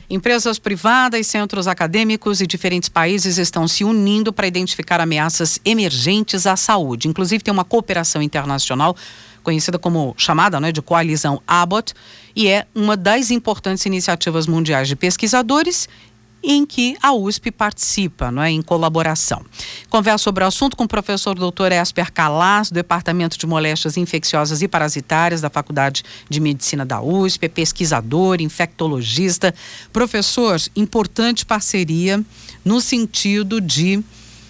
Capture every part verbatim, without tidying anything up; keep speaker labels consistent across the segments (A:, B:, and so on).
A: Empresas privadas, centros acadêmicos e diferentes países estão se unindo para identificar ameaças emergentes à saúde. Inclusive tem uma cooperação internacional conhecida como chamada, né, de Coalizão Abbott, e é uma das importantes iniciativas mundiais de pesquisadores em que a U S P participa, não é, em colaboração. Converso sobre o assunto com o professor doutor Esper Calas, do Departamento de Moléstias Infecciosas e Parasitárias da Faculdade de Medicina da U S P, é pesquisador, infectologista. Professor, importante parceria no sentido de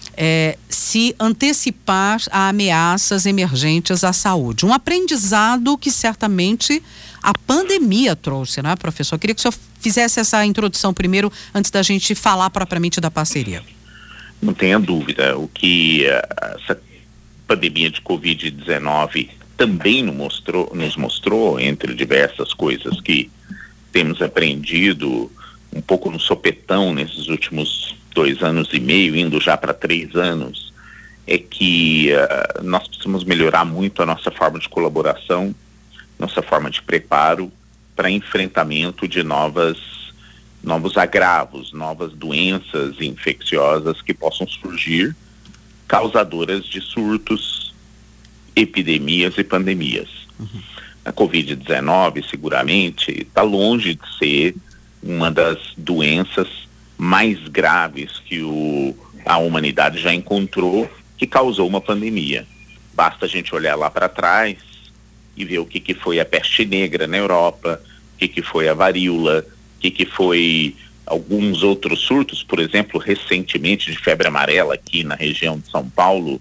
A: é, se antecipar a ameaças emergentes à saúde. Um aprendizado que certamente a pandemia trouxe, né, professor? Eu queria que o senhor fizesse essa introdução primeiro, antes da gente falar propriamente da parceria.
B: Não tenha dúvida, o que uh, essa pandemia de covid dezenove também nos mostrou, nos mostrou, entre diversas coisas que temos aprendido um pouco no sopetão nesses últimos dois anos e meio, indo já para três anos, é que uh, nós precisamos melhorar muito a nossa forma de colaboração, nossa forma de preparo para enfrentamento de novas, novos agravos, novas doenças infecciosas que possam surgir, causadoras de surtos, epidemias e pandemias. Uhum. A covid dezenove, seguramente, está longe de ser uma das doenças mais graves que o, a humanidade já encontrou, que causou uma pandemia. Basta a gente olhar lá para trás e ver o que, que foi a peste negra na Europa, o que, que foi a varíola, o que, que foi alguns outros surtos, por exemplo, recentemente de febre amarela aqui na região de São Paulo,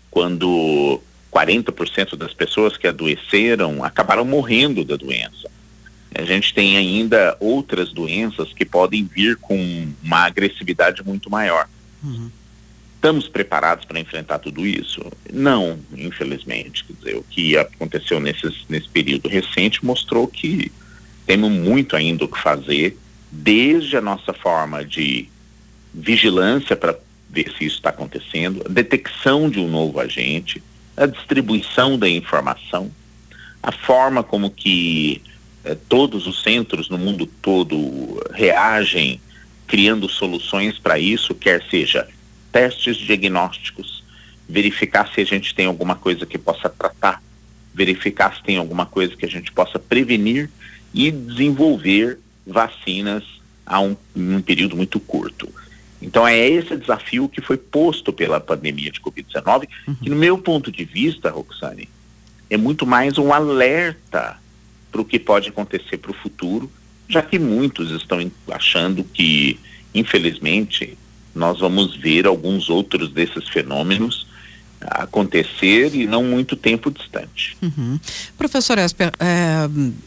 B: quando quarenta por cento das pessoas que adoeceram acabaram morrendo da doença. A gente tem ainda outras doenças que podem vir com uma agressividade muito maior. Uhum. Estamos preparados para enfrentar tudo isso? Não, infelizmente. Quer dizer, o que aconteceu nesses, nesse período recente mostrou que temos muito ainda o que fazer, desde a nossa forma de vigilância para ver se isso está acontecendo, a detecção de um novo agente, a distribuição da informação, a forma como que eh, todos os centros no mundo todo reagem, criando soluções para isso, quer seja testes diagnósticos, verificar se a gente tem alguma coisa que possa tratar, verificar se tem alguma coisa que a gente possa prevenir e desenvolver vacinas a um, um período muito curto. Então é esse desafio que foi posto pela pandemia de covid dezenove, uhum. que no meu ponto de vista, Roxane, é muito mais um alerta para o que pode acontecer para o futuro, já que muitos estão achando que, infelizmente, nós vamos ver alguns outros desses fenômenos acontecer e não muito tempo distante.
A: Uhum. Professor Esper, é,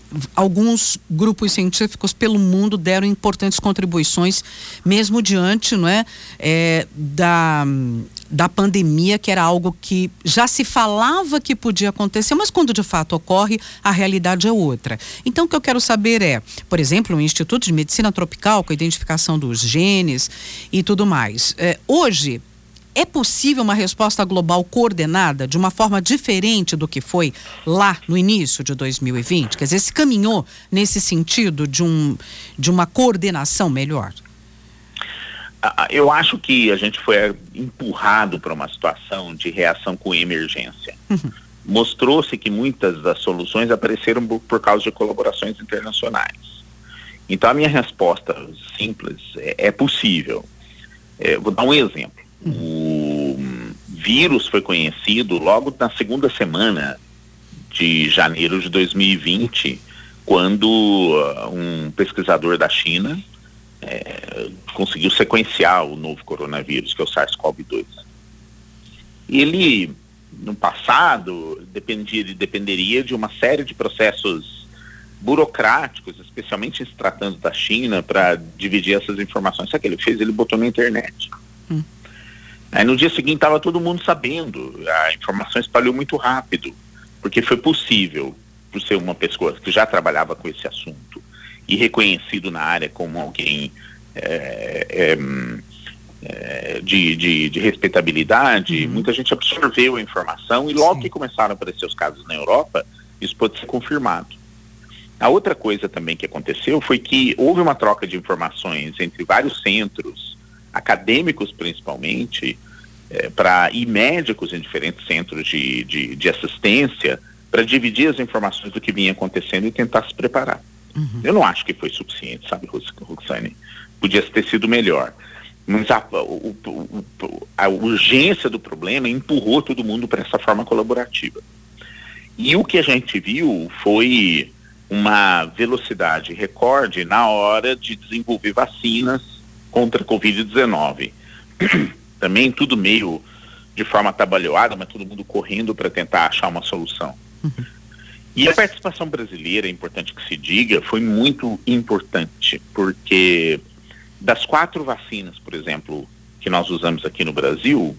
A: alguns grupos científicos pelo mundo deram importantes contribuições, mesmo diante, não é, é, da, da pandemia, que era algo que já se falava que podia acontecer, mas quando de fato ocorre, a realidade é outra. Então o que eu quero saber é, por exemplo, o Instituto de Medicina Tropical, com a identificação dos genes e tudo mais. É, hoje, é possível uma resposta global coordenada de uma forma diferente do que foi lá no início de dois mil e vinte? Quer dizer, se caminhou nesse sentido de, um, de uma coordenação melhor?
B: Eu acho que a gente foi empurrado para uma situação de reação com emergência. Uhum. Mostrou-se que muitas das soluções apareceram por, por causa de colaborações internacionais. Então a minha resposta simples é, é possível. É, vou dar um exemplo. O vírus foi conhecido logo na segunda semana de janeiro de dois mil e vinte, quando uh, um pesquisador da China é, conseguiu sequenciar o novo coronavírus, que é o SARS-CoV dois. Ele, no passado, dependia, dependeria de uma série de processos burocráticos, especialmente se tratando da China, para dividir essas informações. Sabe o que ele fez? Ele botou na internet. Hum. Aí no dia seguinte estava todo mundo sabendo, a informação espalhou muito rápido, porque foi possível, por ser uma pessoa que já trabalhava com esse assunto e reconhecido na área como alguém é, é, é, de, de, de respeitabilidade, uhum. muita gente absorveu a informação e logo Sim. que começaram a aparecer os casos na Europa, isso pode ser confirmado. A outra coisa também que aconteceu foi que houve uma troca de informações entre vários centros, acadêmicos principalmente, é, para e médicos em diferentes centros de, de, de assistência, para dividir as informações do que vinha acontecendo e tentar se preparar. Uhum. Eu não acho que foi suficiente, sabe, Roxane? Podia ter sido melhor. Mas a, o, o, a urgência do problema empurrou todo mundo para essa forma colaborativa. E o que a gente viu foi uma velocidade recorde na hora de desenvolver vacinas contra a covid dezenove. Também tudo meio de forma atabalhoada, mas todo mundo correndo para tentar achar uma solução. Uhum. E a participação brasileira, é importante que se diga, foi muito importante, porque das quatro vacinas, por exemplo, que nós usamos aqui no Brasil,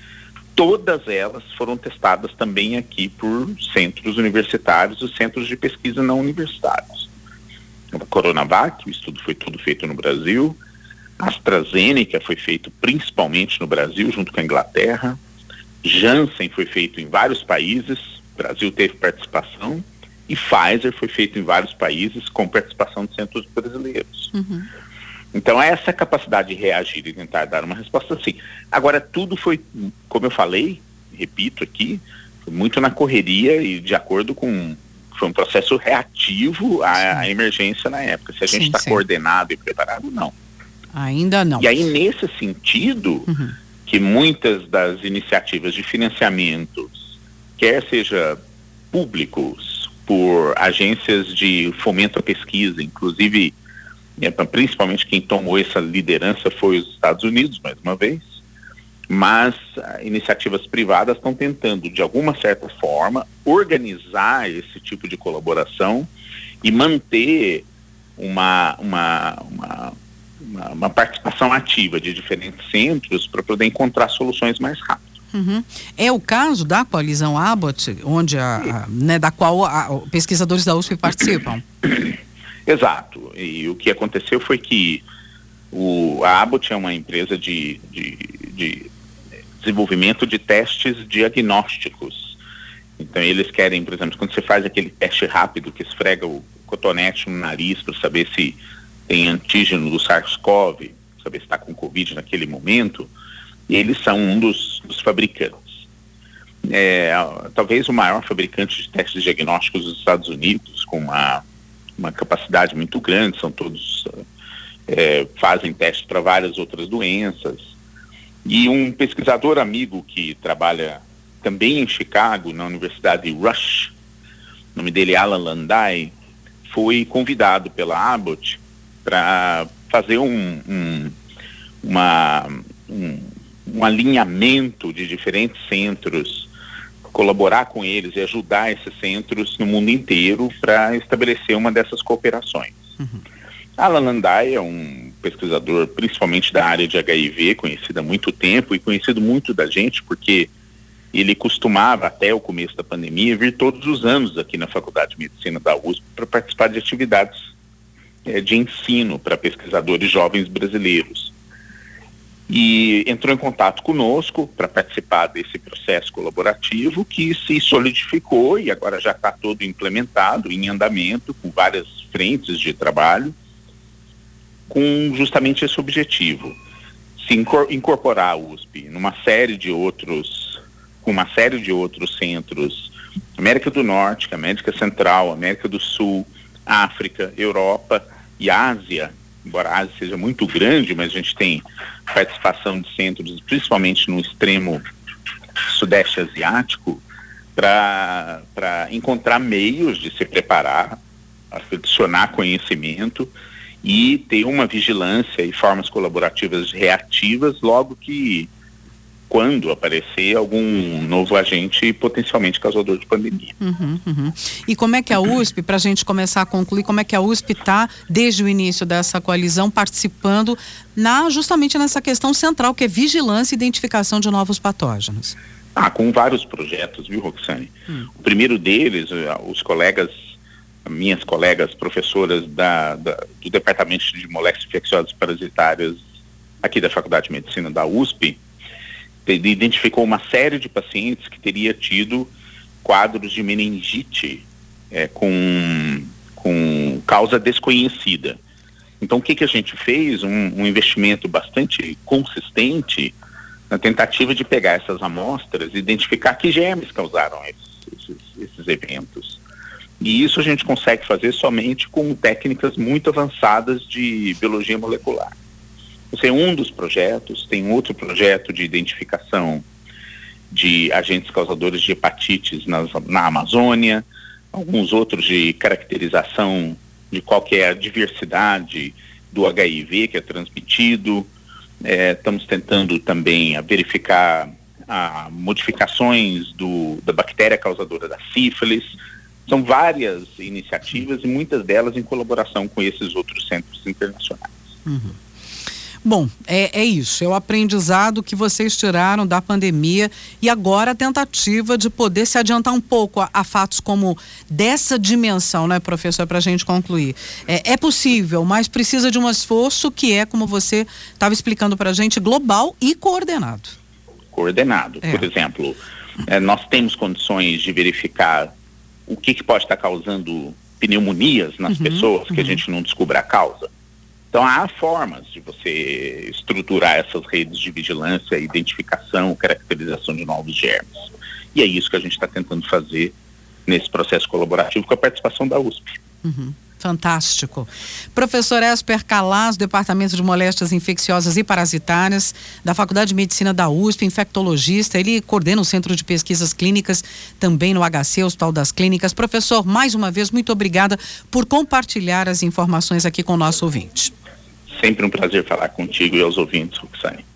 B: todas elas foram testadas também aqui por centros universitários e centros de pesquisa não universitários. A Coronavac, o estudo foi tudo feito no Brasil. A AstraZeneca foi feito principalmente no Brasil, junto com a Inglaterra. Janssen foi feito em vários países, o Brasil teve participação. E Pfizer foi feito em vários países com participação de centros brasileiros. Uhum. Então, essa capacidade de reagir e tentar dar uma resposta, sim. Agora, tudo foi, como eu falei, repito aqui, foi muito na correria e de acordo com... Foi um processo reativo à, à emergência na época. Se a gente está coordenado e preparado, não.
A: Ainda não.
B: E aí, nesse sentido, uhum. que muitas das iniciativas de financiamentos, quer seja públicos, por agências de fomento à pesquisa, inclusive... É, principalmente quem tomou essa liderança foi os Estados Unidos, mais uma vez, mas ah, iniciativas privadas estão tentando, de alguma certa forma, organizar esse tipo de colaboração e manter uma, uma, uma, uma, uma participação ativa de diferentes centros para poder encontrar soluções mais rápido.
A: Uhum. É o caso da coalizão Abbott, onde a, a, né, da qual a, a, pesquisadores da U S P participam?
B: Exato, e o que aconteceu foi que o, a Abbott é uma empresa de, de, de desenvolvimento de testes diagnósticos. Então eles querem, por exemplo, quando você faz aquele teste rápido que esfrega o cotonete no nariz para saber se tem antígeno do SARS-CoV, saber se está com Covid naquele momento, eles são um dos, dos fabricantes. É, talvez o maior fabricante de testes diagnósticos dos Estados Unidos, com uma uma capacidade muito grande, são todos, é, fazem testes para várias outras doenças. E um pesquisador amigo que trabalha também em Chicago, na Universidade Rush, o nome dele é Alan Landai, foi convidado pela Abbott para fazer um, um, uma, um, um alinhamento de diferentes centros, colaborar com eles e ajudar esses centros no mundo inteiro para estabelecer uma dessas cooperações. Uhum. Alan Landai é um pesquisador principalmente da área de H I V, conhecido há muito tempo e conhecido muito da gente porque ele costumava, até o começo da pandemia, vir todos os anos aqui na Faculdade de Medicina da U S P para participar de atividades é, de ensino para pesquisadores jovens brasileiros. E entrou em contato conosco para participar desse processo colaborativo que se solidificou e agora já está todo implementado, em andamento, com várias frentes de trabalho, com justamente esse objetivo, se incorporar a U S P numa série de outros, com uma série de outros centros, América do Norte, América Central, América do Sul, África, Europa e Ásia. Embora a Ásia seja muito grande, mas a gente tem participação de centros, principalmente no extremo sudeste asiático, para para encontrar meios de se preparar, adicionar conhecimento e ter uma vigilância e formas colaborativas reativas logo que, quando aparecer algum novo agente potencialmente causador de pandemia.
A: Uhum, uhum. E como é que a U S P, para a gente começar a concluir, como é que a U S P está, desde o início dessa coalizão, participando na, justamente nessa questão central, que é vigilância e identificação de novos patógenos?
B: Ah, com vários projetos, viu, Roxane? Hum. O primeiro deles, os colegas, minhas colegas professoras da, da, do Departamento de Moléculas Infecciosas Parasitárias aqui da Faculdade de Medicina da U S P, identificou uma série de pacientes que teria tido quadros de meningite é, com, com causa desconhecida. Então, o que, que a gente fez? Um, um investimento bastante consistente na tentativa de pegar essas amostras e identificar que germes causaram esses, esses, esses eventos. E isso a gente consegue fazer somente com técnicas muito avançadas de biologia molecular. Esse é um dos projetos. Tem outro projeto de identificação de agentes causadores de hepatites nas, na Amazônia, alguns outros de caracterização de qual que é a diversidade do H I V que é transmitido. É, estamos tentando também a verificar a modificações do, da bactéria causadora da sífilis. São várias iniciativas e muitas delas em colaboração com esses outros centros internacionais.
A: Uhum. Bom, é, é isso, é o aprendizado que vocês tiraram da pandemia e agora a tentativa de poder se adiantar um pouco a, a fatos como dessa dimensão, né, professor, para a gente concluir. É, é possível, mas precisa de um esforço que é, como você estava explicando para a gente, global e coordenado.
B: Coordenado.
A: É.
B: Por exemplo, é, nós temos condições de verificar o que, que pode estar causando pneumonias nas uhum, pessoas, que uhum. a gente não descubra a causa. Então, há formas de você estruturar essas redes de vigilância, identificação, caracterização de novos germes. E é isso que a gente está tentando fazer nesse processo colaborativo com a participação da U S P.
A: Uhum. Fantástico. Professor Esper Calaz, Departamento de Moléstias Infecciosas e Parasitárias, da Faculdade de Medicina da U S P, infectologista, ele coordena o Centro de Pesquisas Clínicas, também no H C, Hospital das Clínicas. Professor, mais uma vez, muito obrigada por compartilhar as informações aqui com o nosso ouvinte.
B: Sempre um prazer falar contigo e aos ouvintes, Roxane.